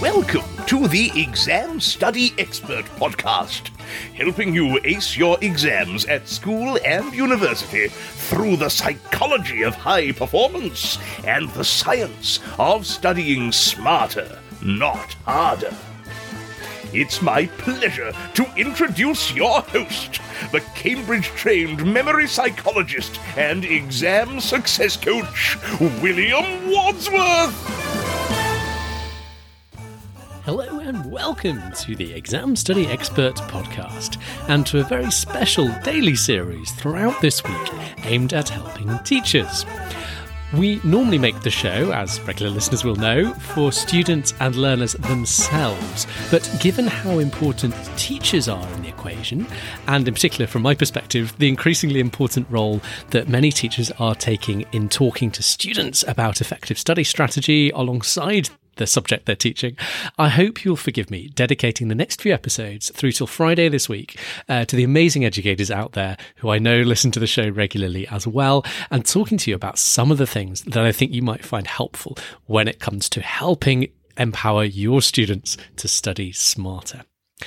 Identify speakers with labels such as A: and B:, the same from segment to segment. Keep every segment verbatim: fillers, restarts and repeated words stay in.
A: Welcome to the Exam Study Expert Podcast, helping you ace your exams at school and university through the psychology of high performance and the science of studying smarter, not harder. It's my pleasure to introduce your host, the Cambridge-trained memory psychologist and exam success coach, William Wadsworth.
B: Hello and welcome to the Exam Study Expert Podcast, and to a very special daily series throughout this week aimed at helping teachers. We normally make the show, as regular listeners will know, for students and learners themselves. But given how important teachers are in the equation, and in particular from my perspective, the increasingly important role that many teachers are taking in talking to students about effective study strategy alongside the subject they're teaching, I hope you'll forgive me dedicating the next few episodes through till Friday this week uh, to the amazing educators out there who I know listen to the show regularly as well, and talking to you about some of the things that I think you might find helpful when it comes to helping empower your students to study smarter.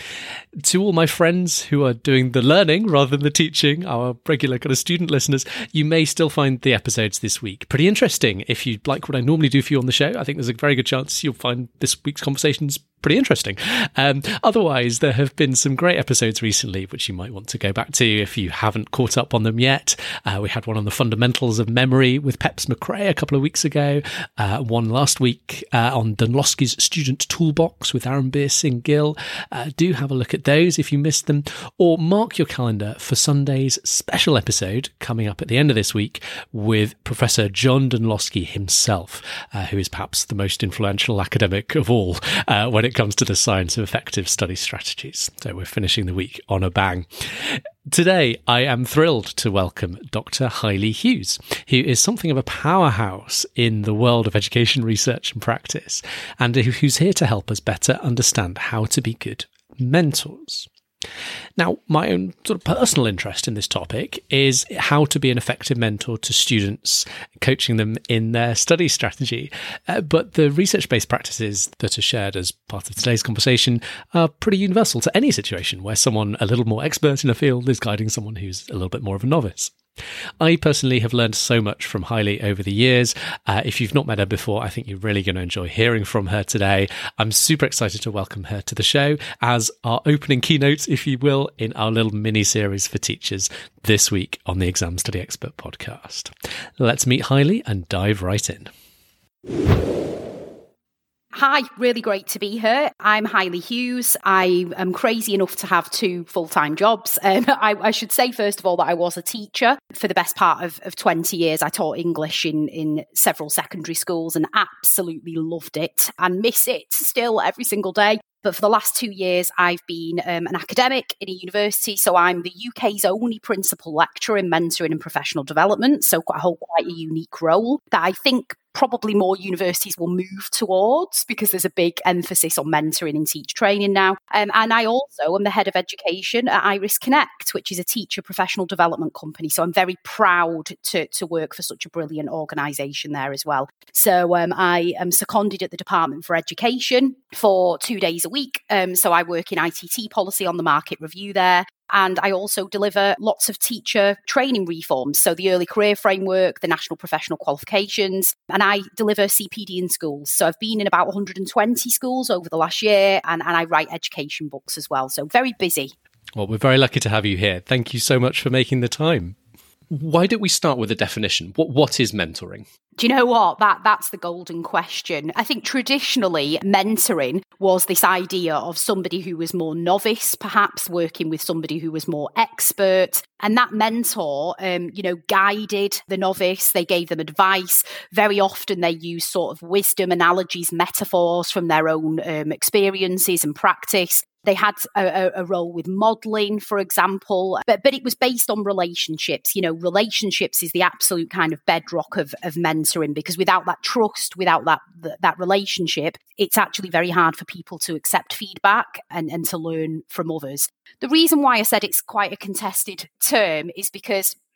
B: To all my friends who are doing the learning rather than the teaching, our regular kind of student listeners, you may still find the episodes this week pretty interesting. If you like what I normally do for you on the show, I think there's a very good chance you'll find this week's conversations pretty interesting. Um, otherwise, there have been some great episodes recently, which you might want to go back to if you haven't caught up on them yet. Uh, we had one on the fundamentals of memory with Peps McRae a couple of weeks ago. Uh, one last week uh, on Dunlosky's Student Toolbox with Aaron Beer-Singh-Gill. Uh, do have a look at those if you missed them, or mark your calendar for Sunday's special episode coming up at the end of this week with Professor John Dunlosky himself, uh, who is perhaps the most influential academic of all uh, when it comes to the science of effective study strategies. So we're finishing the week on a bang. Today, I am thrilled to welcome Doctor Hailey Hughes, who is something of a powerhouse in the world of education research and practice, and who's here to help us better understand how to be good mentors. Now, my own sort of personal interest in this topic is how to be an effective mentor to students, coaching them in their study strategy. Uh, but the research-based practices that are shared as part of today's conversation are pretty universal to any situation where someone a little more expert in a field is guiding someone who's a little bit more of a novice. I personally have learned so much from Hailey over the years. Uh, if you've not met her before, I think you're really going to enjoy hearing from her today. I'm super excited to welcome her to the show as our opening keynote, if you will, in our little mini-series for teachers this week on the Exam Study Expert Podcast. Let's meet Hailey and dive right in.
C: Hi, really great to be here. I'm Hailey Hughes. I am crazy enough to have two full-time jobs. Um, I, I should say, first of all, that I was a teacher for the best part of, of twenty years. I taught English in, in several secondary schools and absolutely loved it and miss it still every single day. But for the last two years, I've been um, an academic in a university. So I'm the U K's only principal lecturer in mentoring and professional development. So I hold quite a unique role that I think probably more universities will move towards, because there's a big emphasis on mentoring and teacher training now. Um, and I also am the head of education at Iris Connect, which is a teacher professional development company. So I'm very proud to, to work for such a brilliant organisation there as well. So um, I am seconded at the Department for Education for two days a week. Um, so I work in I T T policy on the market review there. And I also deliver lots of teacher training reforms. So the early career framework, the national professional qualifications, and I deliver C P D in schools. So I've been in about one hundred twenty schools over the last year, and, and I write education books as well. So very busy.
B: Well, we're very lucky to have you here. Thank you so much for making the time. Why don't we start with a definition? What What is mentoring?
C: Do you know what? That That's the golden question. I think traditionally mentoring was this idea of somebody who was more novice, perhaps working with somebody who was more expert. And that mentor, um, you know, guided the novice. They gave them advice. Very often they used sort of wisdom, analogies, metaphors from their own um, experiences and practice. They had a, a role with modelling, for example, but but it was based on relationships. You know, relationships is the absolute kind of bedrock of, of mentoring, because without that trust, without that that relationship, it's actually very hard for people to accept feedback and, and to learn from others. The reason why I said it's quite a contested term is because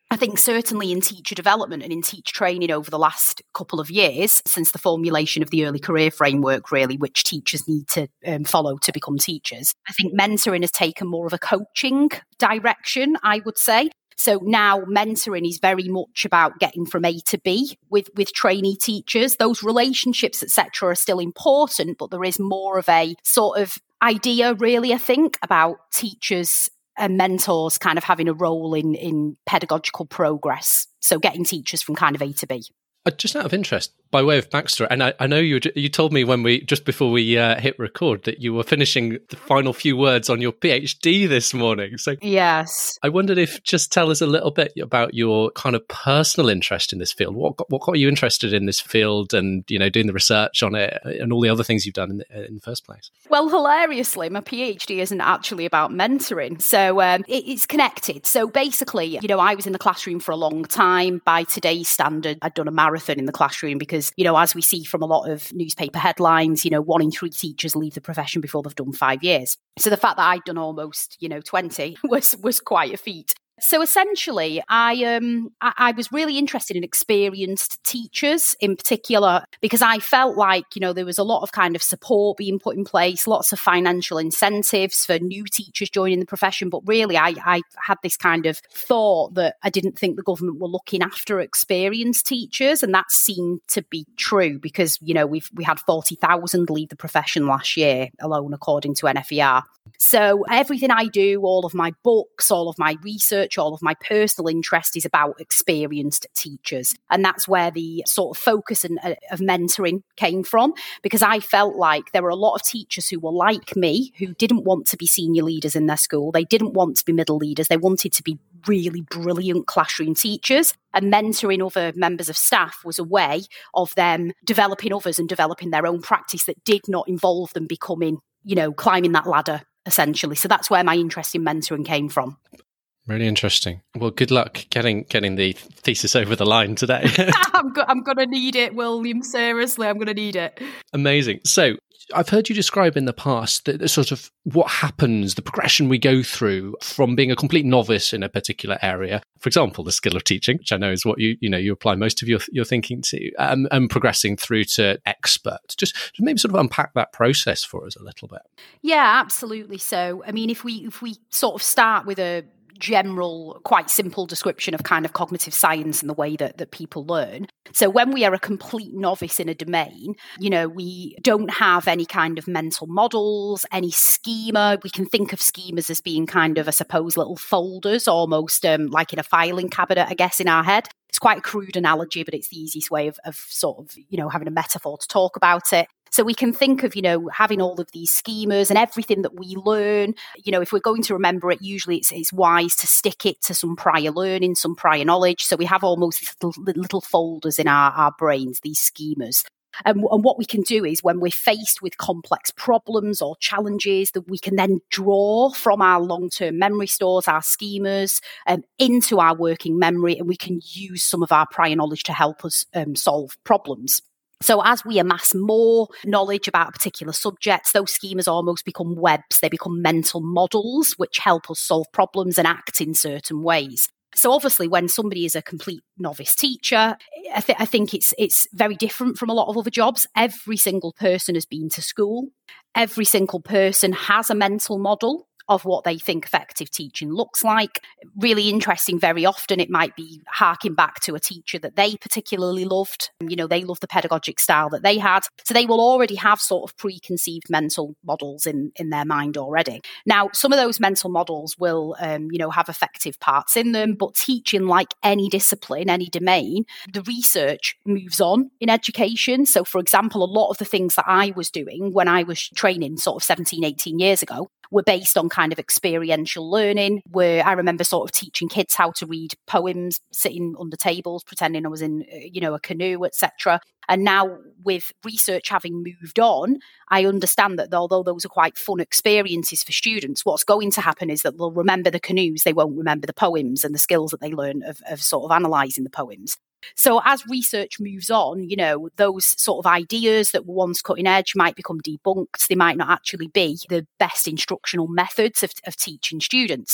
C: I think certainly in teacher development and in teacher training over the last couple of years, since the formulation of the early career framework, really, which teachers need to um, follow to become teachers, I think mentoring has taken more of a coaching direction, I would say. So now mentoring is very much about getting from A to B with, with trainee teachers. Those relationships, et cetera, are still important, but there is more of a sort of idea, really, I think, about teachers and mentors kind of having a role in, in pedagogical progress. So getting teachers from kind of A to B.
B: Uh, just out of interest, by way of backstory, and I, I know you you told me when we just before we uh, hit record that you were finishing the final few words on your PhD this morning. So
C: yes,
B: I wondered if just tell us a little bit about your kind of personal interest in this field. What got, what got you interested in this field, and you know, doing the research on it, and all the other things you've done in the, in the first place?
C: Well, hilariously, my PhD isn't actually about mentoring, so um, it, it's connected. So basically, you know, I was in the classroom for a long time. By today's standard, I'd done a marathon in the classroom because, you know, as we see from a lot of newspaper headlines, you know, one in three teachers leave the profession before they've done five years. So the fact that I'd done almost, you know, twenty was was quite a feat. So essentially, I um I, I was really interested in experienced teachers in particular, because I felt like, you know, there was a lot of kind of support being put in place, lots of financial incentives for new teachers joining the profession. But really, I, I had this kind of thought that I didn't think the government were looking after experienced teachers. And that seemed to be true because, you know, we've we had forty thousand leave the profession last year alone, according to N F E R. So everything I do, all of my books, all of my research, all of my personal interest is about experienced teachers. And that's where the sort of focus and, uh, of mentoring came from, because I felt like there were a lot of teachers who were like me, who didn't want to be senior leaders in their school. They didn't want to be middle leaders. They wanted to be really brilliant classroom teachers. And mentoring other members of staff was a way of them developing others and developing their own practice that did not involve them becoming, you know, climbing that ladder, essentially. So that's where my interest in mentoring came from.
B: Really interesting. Well, good luck getting getting the thesis over the line today.
C: I'm, go- I'm going to need it, William. Seriously, I'm going to need it.
B: Amazing. So I've heard you describe in the past the, the sort of what happens, the progression we go through from being a complete novice in a particular area. For example, the skill of teaching, which I know is what you you know you apply most of your your thinking to, um, and progressing through to expert. Just, just maybe sort of unpack that process for us a little bit.
C: Yeah, absolutely. So, I mean, if we if we sort of start with a general, quite simple description of kind of cognitive science and the way that, that people learn. So when we are a complete novice in a domain, you know, we don't have any kind of mental models, any schema. We can think of schemas as being kind of, I suppose, little folders, almost um, like in a filing cabinet, I guess, in our head. It's quite a crude analogy, but it's the easiest way of, of sort of, you know, having a metaphor to talk about it. So we can think of, you know, having all of these schemas and everything that we learn. You know, if we're going to remember it, usually it's, it's wise to stick it to some prior learning, some prior knowledge. So we have almost little, little folders in our, our brains, these schemas. And, and what we can do is when we're faced with complex problems or challenges, that we can then draw from our long-term memory stores, our schemas, um, into our working memory, and we can use some of our prior knowledge to help us um, solve problems. So as we amass more knowledge about a particular subject, those schemas almost become webs. They become mental models which help us solve problems and act in certain ways. So obviously, when somebody is a complete novice teacher, I, th- I think it's it's very different from a lot of other jobs. Every single person has been to school. Every single person has a mental model of what they think effective teaching looks like. Really interesting, very often it might be harking back to a teacher that they particularly loved. You know, they love the pedagogic style that they had. So they will already have sort of preconceived mental models in, in their mind already. Now, some of those mental models will, um, you know, have effective parts in them, but teaching, like any discipline, any domain, the research moves on in education. So for example, a lot of the things that I was doing when I was training sort of seventeen, eighteen years ago were based on kind of experiential learning, where I remember sort of teaching kids how to read poems, sitting under tables, pretending I was in, you know, a canoe, et cetera. And now with research having moved on, I understand that although those are quite fun experiences for students, what's going to happen is that they'll remember the canoes, they won't remember the poems and the skills that they learn of, of sort of analysing the poems. So as research moves on, you know, those sort of ideas that were once cutting edge might become debunked. They might not actually be the best instructional methods of, of teaching students.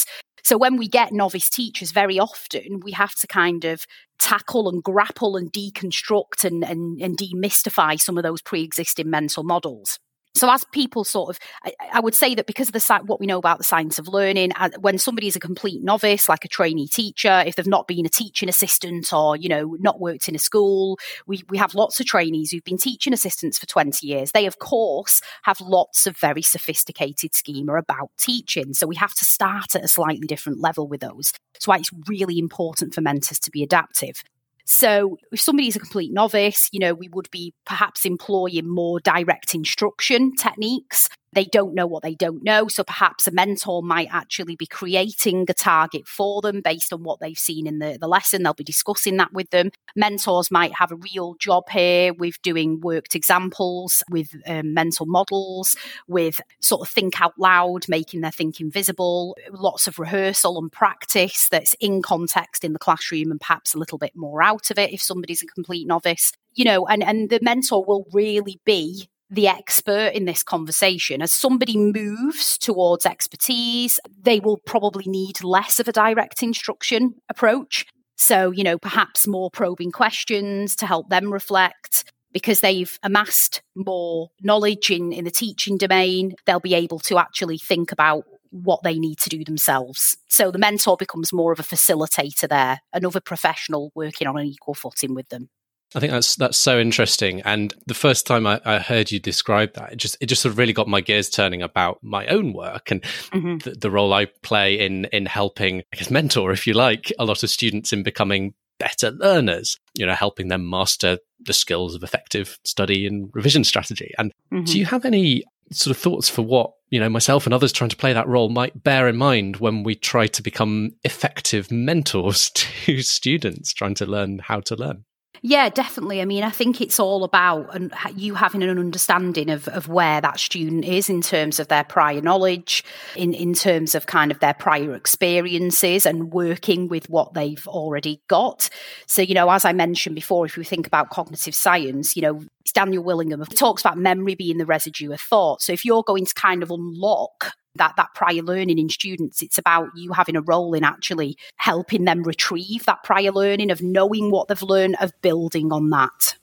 C: So when we get novice teachers, very often we have to kind of tackle and grapple and deconstruct and, and, and demystify some of those pre-existing mental models. So as people sort of, I, I would say that because of the what we know about the science of learning, when somebody is a complete novice, like a trainee teacher, if they've not been a teaching assistant or, you know, not worked in a school, we, we have lots of trainees who've been teaching assistants for twenty years. They, of course, have lots of very sophisticated schema about teaching. So we have to start at a slightly different level with those. That's why it's really important for mentors to be adaptive. So if somebody is a complete novice, you know, we would be perhaps employing more direct instruction techniques. They don't know what they don't know. So perhaps a mentor might actually be creating a target for them based on what they've seen in the, the lesson. They'll be discussing that with them. Mentors might have a real job here with doing worked examples, with um, mental models, with sort of think out loud, making their thinking visible, lots of rehearsal and practice that's in context in the classroom and perhaps a little bit more out of it if somebody's a complete novice. You know, and, and the mentor will really be the expert in this conversation. As somebody moves towards expertise, they will probably need less of a direct instruction approach. So, you know, perhaps more probing questions to help them reflect. Because they've amassed more knowledge in, in the teaching domain, they'll be able to actually think about what they need to do themselves. So the mentor becomes more of a facilitator there, another professional working on an equal footing with them.
B: I think that's that's so interesting. And the first time I, I heard you describe that, it just it just sort of really got my gears turning about my own work and mm-hmm. the, the role I play in in helping, I guess, mentor, if you like, a lot of students in becoming better learners, you know, helping them master the skills of effective study and revision strategy. And mm-hmm. do you have any sort of thoughts for what, you know, myself and others trying to play that role might bear in mind when we try to become effective mentors to students trying to learn how to learn?
C: Yeah, definitely. I mean, I think it's all about and you having an understanding of, of where that student is in terms of their prior knowledge, in, in terms of kind of their prior experiences and working with what they've already got. So, you know, as I mentioned before, if we think about cognitive science, you know, it's Daniel Willingham. He talks about memory being the residue of thought. So if you're going to kind of unlock that that prior learning in students, it's about you having a role in actually helping them retrieve that prior learning, of knowing what they've learned, of building on that.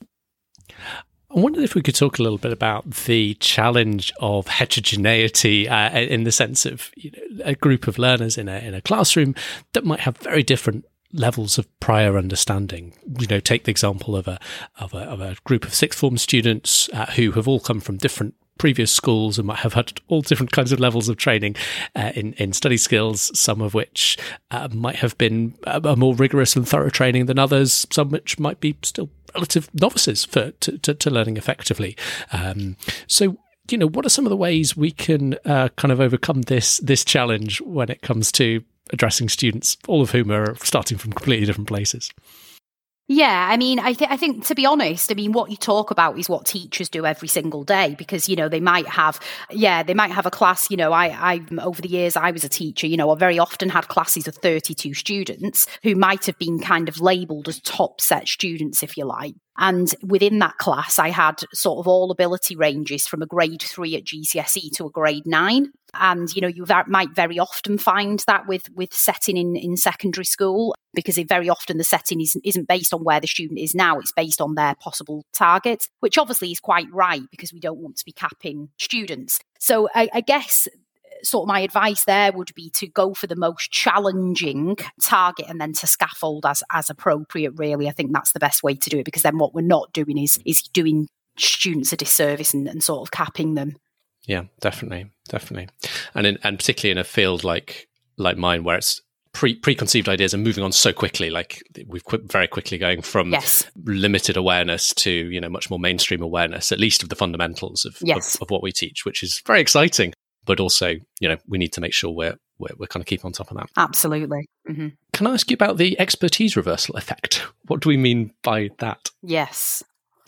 B: I wondered if we could talk a little bit about the challenge of heterogeneity uh, in the sense of, you know, a group of learners in a in a classroom that might have very different levels of prior understanding. You know, take the example of a of a, of a group of sixth form students uh, who have all come from different previous schools and might have had all different kinds of levels of training uh, in, in study skills, some of which uh, might have been a, a more rigorous and thorough training than others, some which might be still relative novices for to, to, to learning effectively. Um, so, you know, what are some of the ways we can uh, kind of overcome this this challenge when it comes to addressing students, all of whom are starting from completely different places?
C: Yeah, I mean, I, th- I think, to be honest, I mean, what you talk about is what teachers do every single day, because, you know, they might have, yeah, they might have a class, you know, I, I, over the years, I was a teacher, you know, I very often had classes of thirty-two students who might have been kind of labelled as top set students, if you like. And within that class, I had sort of all ability ranges from a grade three at G C S E to a grade nine. And, you know, you might very often find that with, with setting in, in secondary school, because it very often the setting isn't, isn't based on where the student is now. It's based on their possible targets, which obviously is quite right because we don't want to be capping students. So I, I guess sort of my advice there would be to go for the most challenging target and then to scaffold as as appropriate, really. I think that's the best way to do it, because then what we're not doing is is doing students a disservice and, and sort of capping them.
B: Yeah, definitely, definitely. And in, and particularly in a field like like mine, where it's pre preconceived ideas are moving on so quickly, like we've qu- very quickly going from
C: yes.
B: limited awareness to, you know, much more mainstream awareness, at least of the fundamentals of,
C: yes.
B: of, of what we teach, which is very exciting. But also, you know, we need to make sure we're we're, we're kind of keep on top of that.
C: Absolutely. Mm-hmm.
B: Can I ask you about the expertise reversal effect? What do we mean by that?
C: Yes.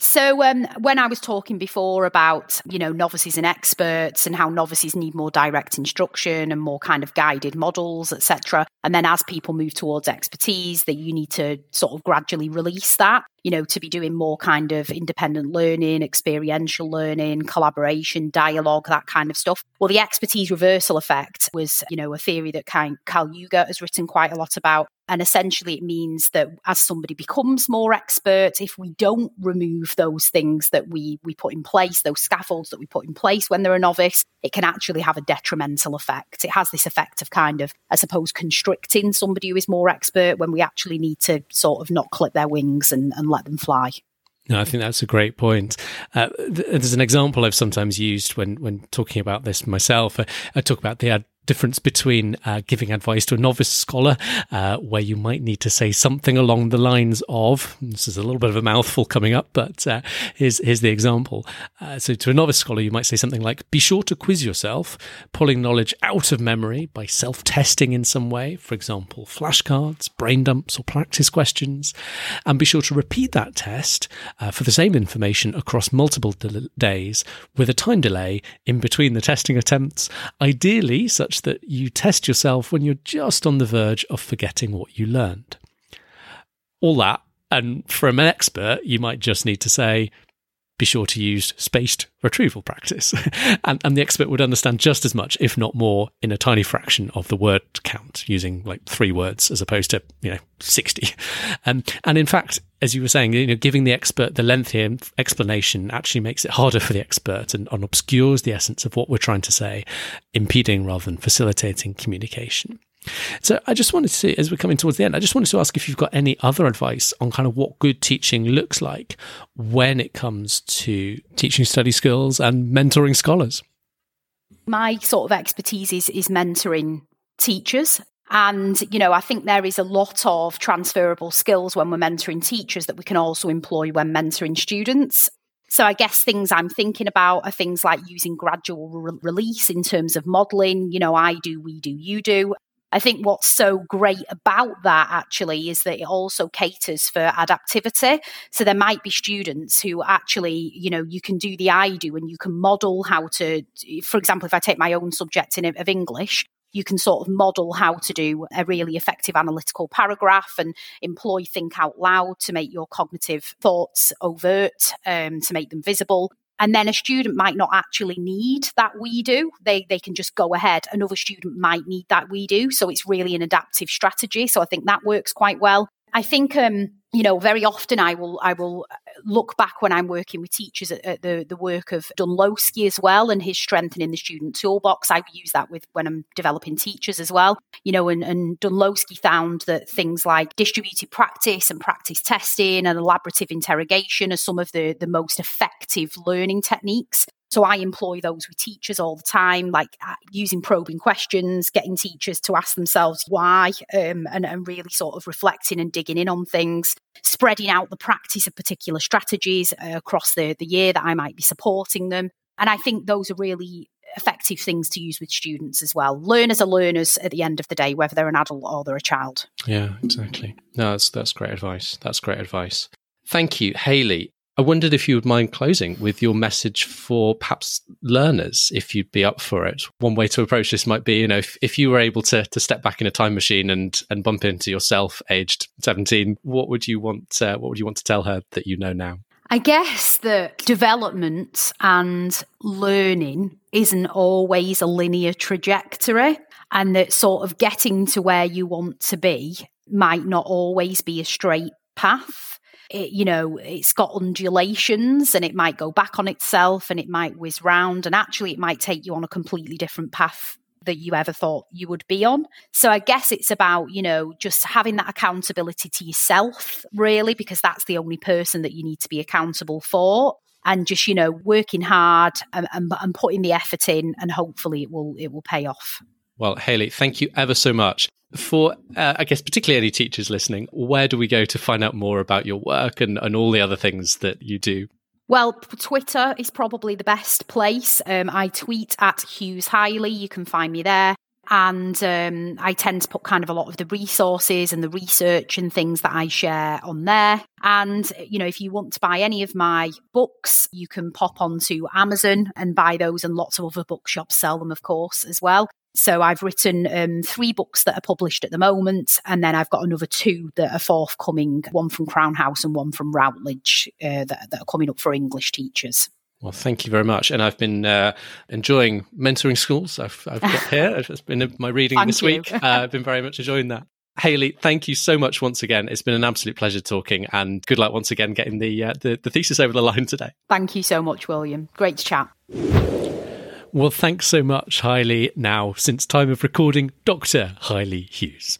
C: So um, when I was talking before about, you know, novices and experts and how novices need more direct instruction and more kind of guided models, et cetera. And then as people move towards expertise, that you need to sort of gradually release that, you know, to be doing more kind of independent learning, experiential learning, collaboration, dialogue, that kind of stuff. Well, the expertise reversal effect was, you know, a theory that Carl Jung has written quite a lot about. And essentially it means that as somebody becomes more expert, if we don't remove those things that we, we put in place, those scaffolds that we put in place when they're a novice, it can actually have a detrimental effect. It has this effect of kind of, I suppose, constricting somebody who is more expert when we actually need to sort of not clip their wings and, and let them fly.
B: No, I think that's a great point. Uh, th- there's an example I've sometimes used when, when talking about this myself. I, I talk about the ad- difference between uh, giving advice to a novice scholar, uh, where you might need to say something along the lines of, this is a little bit of a mouthful coming up, but uh, here's, here's the example. Uh, so to a novice scholar, you might say something like, be sure to quiz yourself, pulling knowledge out of memory by self-testing in some way, for example, flashcards, brain dumps, or practice questions, and be sure to repeat that test uh, for the same information across multiple de- days with a time delay in between the testing attempts, ideally such that you test yourself when you're just on the verge of forgetting what you learned. All that, and from an expert, you might just need to say, be sure to use spaced retrieval practice. and, and the expert would understand just as much, if not more, in a tiny fraction of the word count, using like three words as opposed to, you know, sixty. Um, and in fact, as you were saying, you know, giving the expert the lengthy explanation actually makes it harder for the expert and, and obscures the essence of what we're trying to say, impeding rather than facilitating communication. So I just wanted to see, as we're coming towards the end, I just wanted to ask if you've got any other advice on kind of what good teaching looks like when it comes to teaching study skills and mentoring scholars.
C: My sort of expertise is, is mentoring teachers. And, you know, I think there is a lot of transferable skills when we're mentoring teachers that we can also employ when mentoring students. So I guess things I'm thinking about are things like using gradual re- release in terms of modelling. You know, I do, we do, you do. I think what's so great about that actually is that it also caters for adaptivity. So there might be students who actually, you know, you can do the I do and you can model how to, for example, if I take my own subject in, of English, you can sort of model how to do a really effective analytical paragraph and employ think out loud to make your cognitive thoughts overt, um, to make them visible. And then a student might not actually need that we do. They they can just go ahead. Another student might need that we do. So it's really an adaptive strategy. So I think that works quite well. I think, um, you know, very often I will I will look back when I'm working with teachers at, at the, the work of Dunlowski as well and his strengthening the student toolbox. I use that with when I'm developing teachers as well. You know, and, and Dunlowski found that things like distributed practice and practice testing and elaborative interrogation are some of the, the most effective learning techniques. So I employ those with teachers all the time, like uh, using probing questions, getting teachers to ask themselves why, um, and, and really sort of reflecting and digging in on things, spreading out the practice of particular strategies uh, across the, the year that I might be supporting them. And I think those are really effective things to use with students as well. Learners are learners at the end of the day, whether they're an adult or they're a child.
B: Yeah, exactly. No, that's, that's great advice. That's great advice. Thank you, Hayley. I wondered if you would mind closing with your message for perhaps learners, if you'd be up for it. One way to approach this might be, you know, if, if you were able to to step back in a time machine and and bump into yourself aged seventeen, what would you want? Uh, what would you want to tell her that you know now?
C: I guess that development and learning isn't always a linear trajectory, and that sort of getting to where you want to be might not always be a straight path. It, you know, it's got undulations and it might go back on itself and it might whiz round, and actually it might take you on a completely different path that you ever thought you would be on. So I guess it's about, you know, just having that accountability to yourself, really, because that's the only person that you need to be accountable for. And just, you know, working hard and, and, and putting the effort in, and hopefully it will it will pay off.
B: Well, Hayley, thank you ever so much. For, uh, I guess, particularly any teachers listening, where do we go to find out more about your work and, and all the other things that you do?
C: Well, Twitter is probably the best place. Um, I tweet at Hughes Hayley. You can find me there. And um, I tend to put kind of a lot of the resources and the research and things that I share on there. And, you know, if you want to buy any of my books, you can pop onto Amazon and buy those, and lots of other bookshops sell them, of course, as well. So I've written um, three books that are published at the moment, and then I've got another two that are forthcoming, one from Crown House and one from Routledge, uh, that, that are coming up for English teachers.
B: Well, thank you very much. And I've been uh, enjoying mentoring schools. I've, I've got here. It's been my reading
C: Thank
B: this
C: you.
B: week. Uh, I've been very much enjoying that. Hayley, thank you so much once again. It's been an absolute pleasure talking, and good luck once again getting the, uh, the, the thesis over the line today.
C: Thank you so much, William. Great to chat.
B: Well, thanks so much, Hayley. Now, since time of recording, Doctor Hayley Hughes.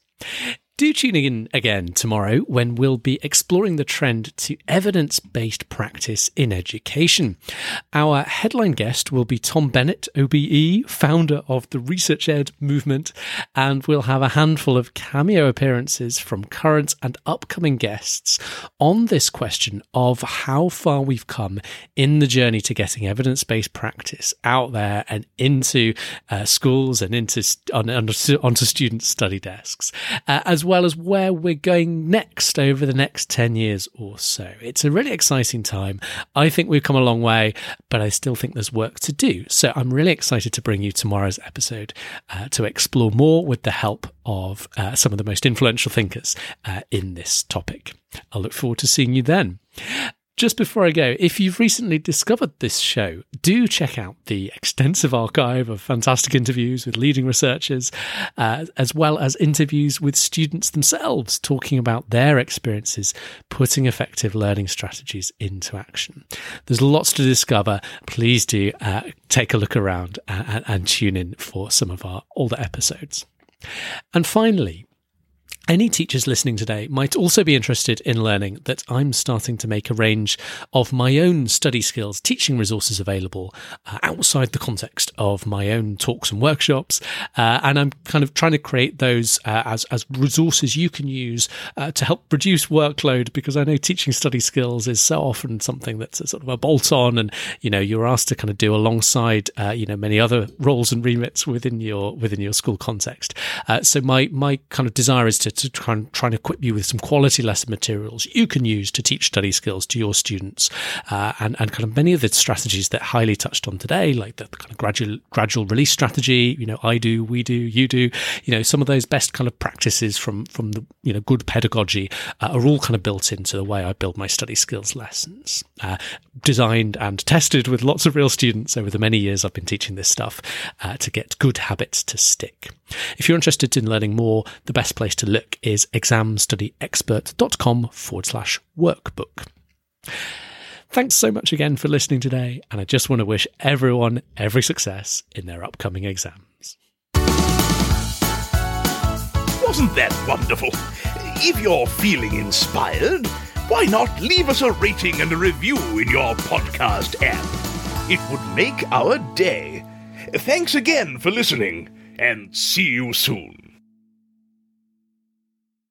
B: Do tune in again tomorrow when we'll be exploring the trend to evidence-based practice in education. Our headline guest will be Tom Bennett, O B E, founder of the Research Ed movement, and we'll have a handful of cameo appearances from current and upcoming guests on this question of how far we've come in the journey to getting evidence-based practice out there and into uh, schools and into on, onto, onto student study desks, uh, as well as where we're going next over the next ten years or so. It's a really exciting time. I think we've come a long way, but I still think there's work to do. So I'm really excited to bring you tomorrow's episode uh, to explore more with the help of uh, some of the most influential thinkers uh, in this topic. I look forward to seeing you then. Just before I go, if you've recently discovered this show, do check out the extensive archive of fantastic interviews with leading researchers, uh, as well as interviews with students themselves talking about their experiences putting effective learning strategies into action. There's lots to discover. Please do uh, take a look around and, and tune in for some of our older episodes. And finally, any teachers listening today might also be interested in learning that I'm starting to make a range of my own study skills teaching resources available uh, outside the context of my own talks and workshops. Uh, and I'm kind of trying to create those uh, as, as resources you can use uh, to help reduce workload, because I know teaching study skills is so often something that's a sort of a bolt on, and, you know, you're asked to kind of do alongside, uh, you know, many other roles and remits within your, within your school context. Uh, so my, my kind of desire is to to try and, try and equip you with some quality lesson materials you can use to teach study skills to your students, uh, and, and kind of many of the strategies that Hayley touched on today, like the kind of gradual gradual release strategy, you know, I do, we do, you do, you know, some of those best kind of practices from, from the, you know, good pedagogy uh, are all kind of built into the way I build my study skills lessons, uh, designed and tested with lots of real students over the many years I've been teaching this stuff uh, to get good habits to stick. If you're interested in learning more, the best place to look is examstudyexpert.com forward slash workbook. Thanks so much again for listening today, and I just want to wish everyone every success in their upcoming exams.
A: Wasn't that wonderful? If you're feeling inspired, why not leave us a rating and a review in your podcast app? It would make our day. Thanks again for listening, and see you soon.